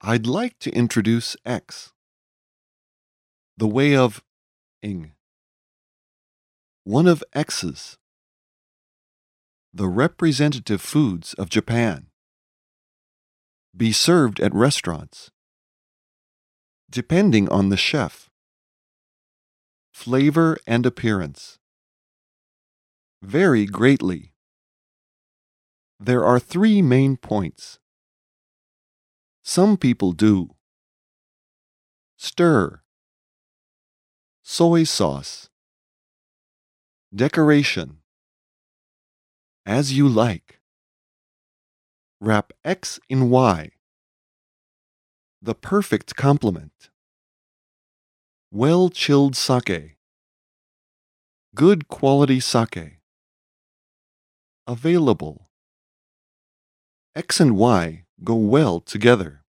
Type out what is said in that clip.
I'd like to introduce X, the way of ing, one of X's, the representative foods of Japan. Be served at restaurants, depending on the chef. Flavor and appearance. Vary greatly. There are three main points. Some people do. Stir. Soy sauce. Decoration. As you like. Wrap X in Y. The perfect complement. Well-chilled sake. Good quality sake. Available. X and Y go well together.